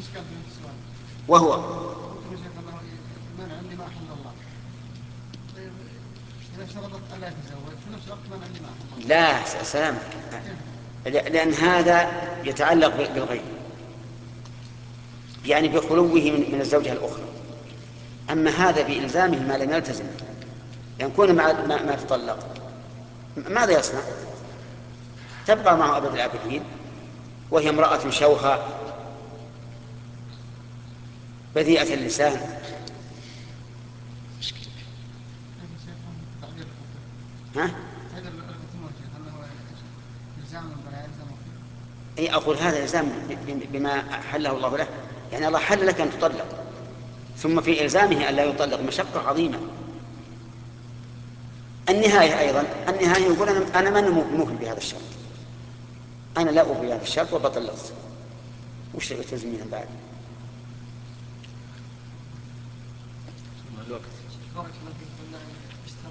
وهو منع لما أحل الله. طيب إذا شرطت ألا تزوج في نفس الوقت منع لما أحل الله. لا سلام، لأن هذا يتعلق بالغيب، يعني بخلوه من الزوجة الأخرى. أما هذا بإلزامه ما لم يلتزم، يكون ما تطلق ماذا يصنع؟ تبقى معه أبد الآبدين، وهي امرأة شوخة بذيئة اللسان. ها؟ هذا المتوجه أنه إلزام ولا يلزم فيه. أي أقول هذا إلزام بما حله الله له، يعني الله حل لك أن تطلق، ثم في إلزامه أن لا يطلق مشقة عظيمة. النهاية أيضا، النهاية يقول أنا من موفي بهذا الشرط، أنا لا أوفي بهذا الشرط وبطلقت، وش تلزمين بعد؟ الوقت.